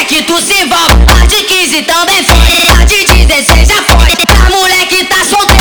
moleque, tu se envolve. A de 15 também foi, a de 16 já foi. A mulher que tá solteira